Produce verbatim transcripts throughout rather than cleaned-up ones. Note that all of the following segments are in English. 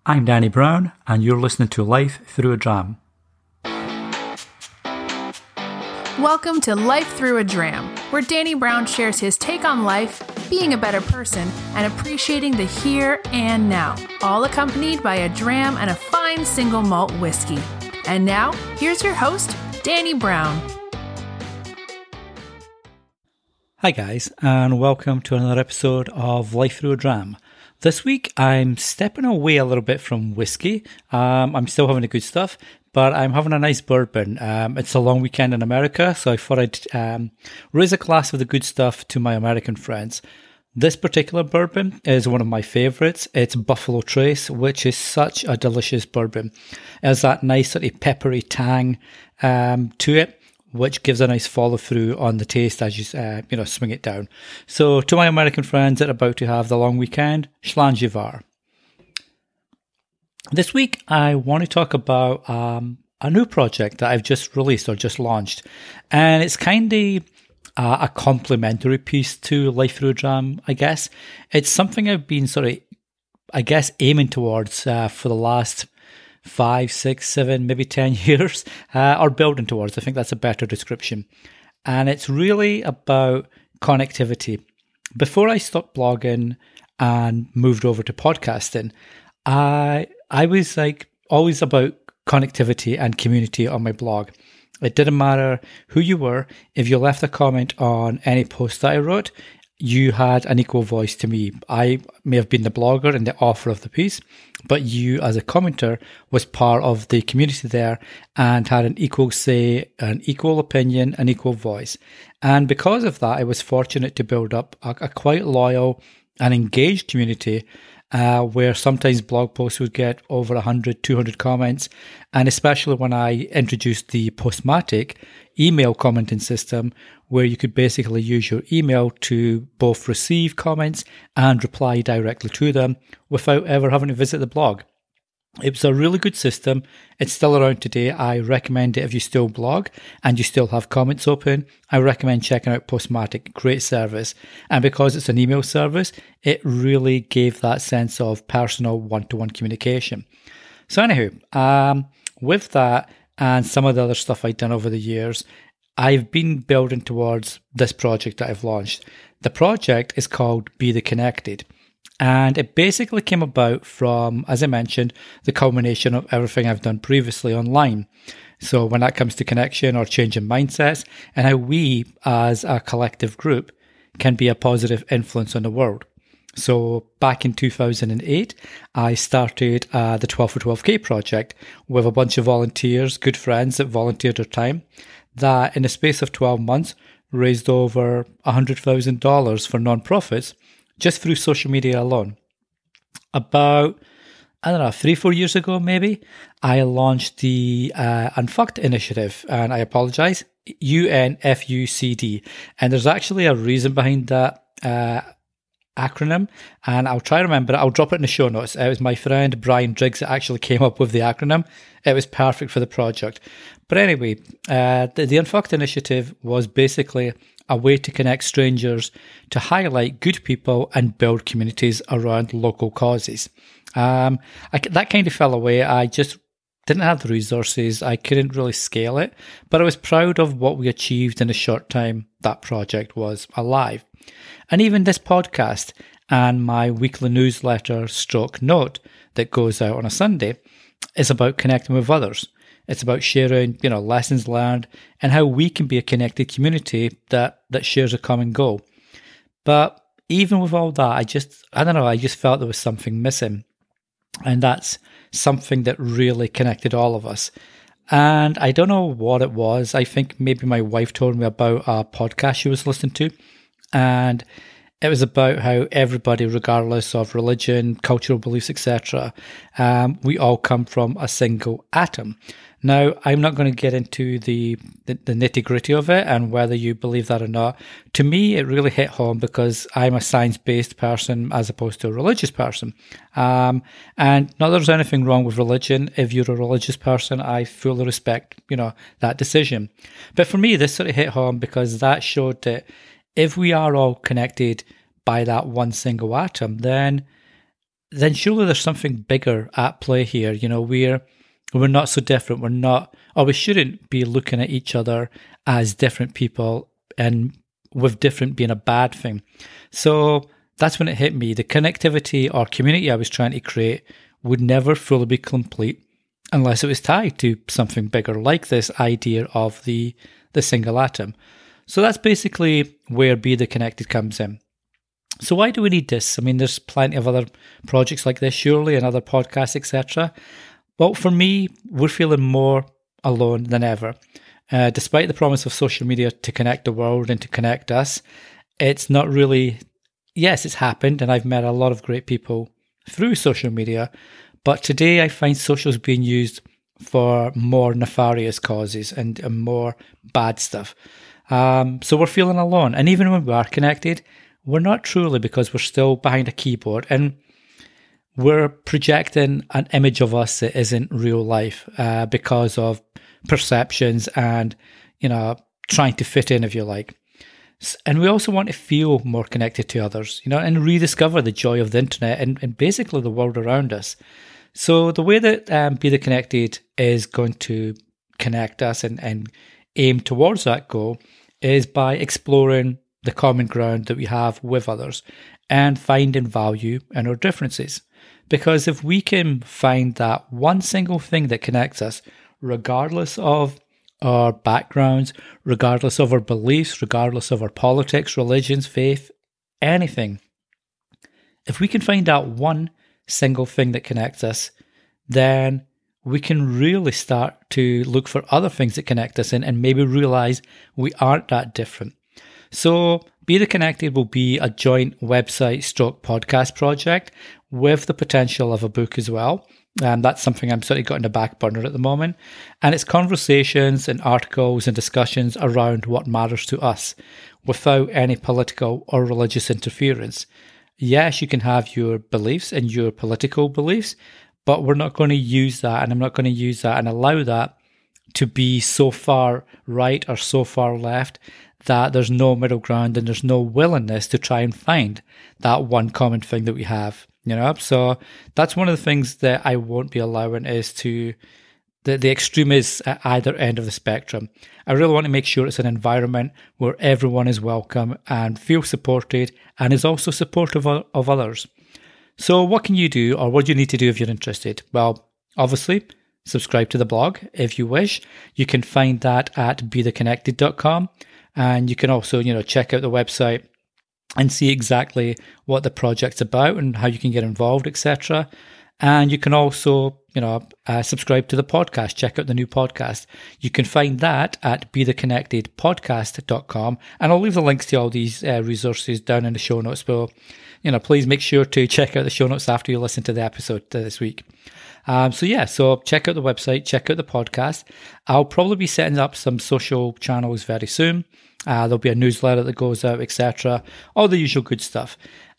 I'm Danny Brown, and you're listening to Life Through a Dram. Welcome to Life Through a Dram, where Danny Brown shares his take on life, being a better person, and appreciating the here and now, all accompanied by a dram and a fine single malt whiskey. And now, here's your host, Danny Brown. Hi guys, and welcome to another episode of Life Through a Dram. This week, I'm stepping away a little bit from whiskey. Um, I'm still having the good stuff, but I'm having a nice bourbon. Um, it's a long weekend in America, so I thought I'd um, raise a glass of the good stuff to my American friends. This particular bourbon is one of my favourites. It's Buffalo Trace, which is such a delicious bourbon. It has that nice sort of peppery tang um, to it, which gives a nice follow through on the taste as you uh, you know swing it down. So to my American friends that are about to have the long weekend, Schlangevar. This week I want to talk about um, a new project that I've just released or just launched, and it's kind of uh, a complementary piece to Life Through a Dram, I guess. It's something I've been sort of, I guess, aiming towards uh, for the last five, six, seven, maybe ten years, uh, or building towards. I think that's a better description. And it's really about connectivity. Before I stopped blogging and moved over to podcasting, I I was like always about connectivity and community on my blog. It didn't matter who you were. If you left a comment on any post that I wrote, you had an equal voice to me. I may have been the blogger and the author of the piece, but you as a commenter was part of the community there and had an equal say, an equal opinion, an equal voice. And because of that, I was fortunate to build up a, a quite loyal and engaged community uh, where sometimes blog posts would get over one hundred, two hundred comments. And especially when I introduced the Postmatic email commenting system, where you could basically use your email to both receive comments and reply directly to them without ever having to visit the blog. It was a really good system. It's still around today. I recommend it if you still blog and you still have comments open. I recommend checking out Postmatic. Great service. And because it's an email service, it really gave that sense of personal one-to-one communication. So anyhow, um, with that and some of the other stuff I've done over the years, I've been building towards this project that I've launched. The project is called Be the Connected. And it basically came about from, as I mentioned, the culmination of everything I've done previously online. So when that comes to connection or changing mindsets and how we as a collective group can be a positive influence on the world. So back in two thousand eight, I started uh, the twelve for twelve K project with a bunch of volunteers, good friends that volunteered their time, that in the space of twelve months raised over one hundred thousand dollars for nonprofits just through social media alone. About, I don't know, three, four years ago maybe, I launched the uh, Unfucked initiative, and I apologize, U N F U C D. And there's actually a reason behind that uh, acronym, and I'll try to remember it. I'll drop it in the show notes. It was my friend Brian Driggs that actually came up with the acronym. It was perfect for the project. But anyway, uh, the, the Unfucked initiative was basically a way to connect strangers, to highlight good people and build communities around local causes. Um, I, that kind of fell away. I just didn't have the resources. I couldn't really scale it, but I was proud of what we achieved in the short time that project was alive. And even this podcast and my weekly newsletter stroke note that goes out on a Sunday is about connecting with others. It's about sharing, you know, lessons learned and how we can be a connected community that, that shares a common goal. But even with all that, I just, I don't know, I just felt there was something missing. And that's something that really connected all of us. And I don't know what it was. I think maybe my wife told me about a podcast she was listening to. And it was about how everybody, regardless of religion, cultural beliefs, et cetera, um, we all come from a single atom. Now, I'm not going to get into the, the, the nitty-gritty of it and whether you believe that or not. To me, it really hit home because I'm a science-based person as opposed to a religious person. Um, and not that there's anything wrong with religion. If you're a religious person, I fully respect, you know, that decision. But for me, this sort of hit home because that showed that if we are all connected by that one single atom, then then surely there's something bigger at play here. You know, we're we're not so different. We're not, or we shouldn't be looking at each other as different people, and with different being a bad thing. So that's when it hit me. The connectivity or community I was trying to create would never fully be complete unless it was tied to something bigger, like this idea of the the single atom. So that's basically where Be The Connected comes in. So why do we need this? I mean, there's plenty of other projects like this, surely, and other podcasts, et cetera. Well, for me, we're feeling more alone than ever. Uh, despite the promise of social media to connect the world and to connect us, it's not really, yes, it's happened, and I've met a lot of great people through social media, but today I find socials being used for more nefarious causes and, and more bad stuff. Um, so we're feeling alone. And even when we are connected, we're not truly, because we're still behind a keyboard and we're projecting an image of us that isn't real life uh, because of perceptions and, you know, trying to fit in, if you like. And we also want to feel more connected to others, you know, and rediscover the joy of the internet and, and basically the world around us. So the way that um, Be The Connected is going to connect us and, and aim towards that goal is by exploring the common ground that we have with others and finding value in our differences. Because if we can find that one single thing that connects us, regardless of our backgrounds, regardless of our beliefs, regardless of our politics, religions, faith, anything, if we can find out one single thing that connects us, then we can really start to look for other things that connect us and, and maybe realize we aren't that different. So Be The Connected will be a joint website stroke podcast project with the potential of a book as well. Um, that's something I'm sort of got in the back burner at the moment. And it's conversations and articles and discussions around what matters to us without any political or religious interference. Yes, you can have your beliefs and your political beliefs, but we're not going to use that, and I'm not going to use that and allow that to be so far right or so far left that there's no middle ground and there's no willingness to try and find that one common thing that we have, you know? So that's one of the things that I won't be allowing, is to the, the extremists at either end of the spectrum. I really want to make sure it's an environment where everyone is welcome and feels supported and is also supportive of, of others. So what can you do, or what do you need to do if you're interested? Well, obviously, subscribe to the blog if you wish. You can find that at be the connected dot com. And you can also, you know, check out the website and see exactly what the project's about and how you can get involved, et cetera. And you can also, you know, uh, subscribe to the podcast, check out the new podcast. You can find that at be the connected podcast dot com. And I'll leave the links to all these uh, resources down in the show notes. But, you know, please make sure to check out the show notes after you listen to the episode this week. Um, so yeah, so check out the website, check out the podcast. I'll probably be setting up some social channels very soon. Uh, there'll be a newsletter that goes out, et cetera. All the usual good stuff.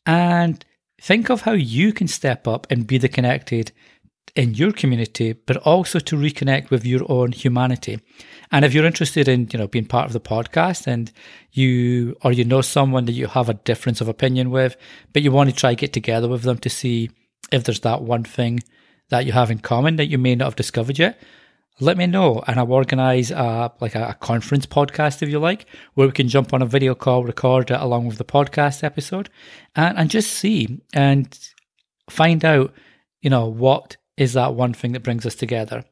And think of how you can step up and be the connected in your community, but also to reconnect with your own humanity. And if you're interested in, you know, being part of the podcast, and you or you know someone that you have a difference of opinion with, but you want to try get together with them to see if there's that one thing that you have in common that you may not have discovered yet, let me know, and I'll organise a, like a, a conference podcast, if you like, where we can jump on a video call, record it along with the podcast episode, and, and just see and find out, you know, what is that one thing that brings us together.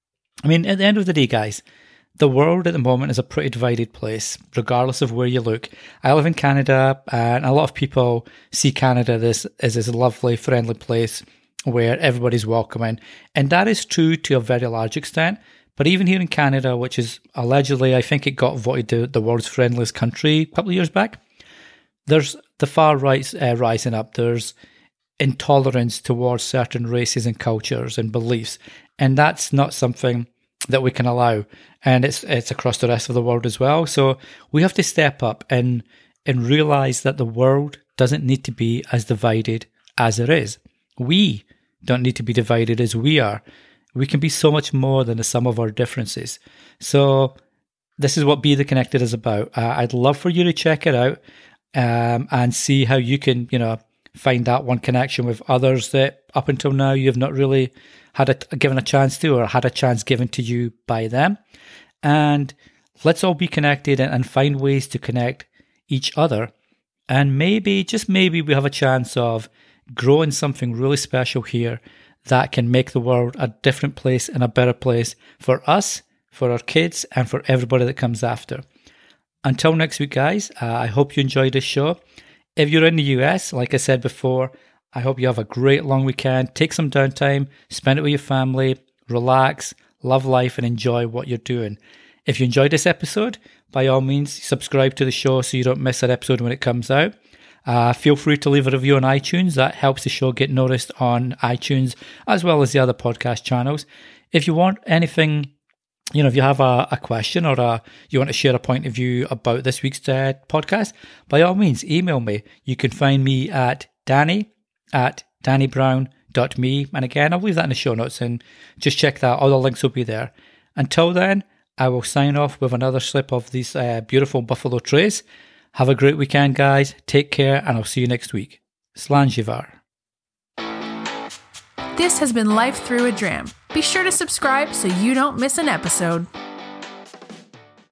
I mean, at the end of the day, guys, the world at the moment is a pretty divided place, regardless of where you look. I live in Canada, and a lot of people see Canada as, as this lovely, friendly place where everybody's welcoming. And that is true to a very large extent. But even here in Canada, which is allegedly, I think it got voted the, the world's friendliest country a couple of years back, there's the far right uh, rising up. There's intolerance towards certain races and cultures and beliefs. And that's not something that we can allow. And it's it's across the rest of the world as well. So we have to step up and, and realize that the world doesn't need to be as divided as it is. We don't need to be divided as we are. We can be so much more than the sum of our differences. So this is what Be The Connected is about. Uh, I'd love for you to check it out um, and see how you can, you know, find that one connection with others that up until now you've not really had a, given a chance to, or had a chance given to you by them. And let's all be connected and, and find ways to connect each other. And maybe, just maybe, we have a chance of growing something really special here that can make the world a different place and a better place for us, for our kids, and for everybody that comes after. Until next week, guys, uh, I hope you enjoyed this show. If you're in the U S, like I said before, I hope you have a great long weekend. Take some downtime, spend it with your family, relax, love life, and enjoy what you're doing. If you enjoyed this episode, by all means, subscribe to the show so you don't miss an episode when it comes out. Uh, feel free to leave a review on iTunes. That helps the show get noticed on iTunes as well as the other podcast channels. If you want anything, you know, if you have a, a question or a, you want to share a point of view about this week's uh, podcast, by all means, email me. You can find me at Danny at danny brown dot me. And again, I'll leave that in the show notes and just check that. All the links will be there. Until then, I will sign off with another slip of these uh, beautiful Buffalo Trace. Have a great weekend, guys. Take care, and I'll see you next week. Slanjivar. This has been Life Through a Dram. Be sure to subscribe so you don't miss an episode.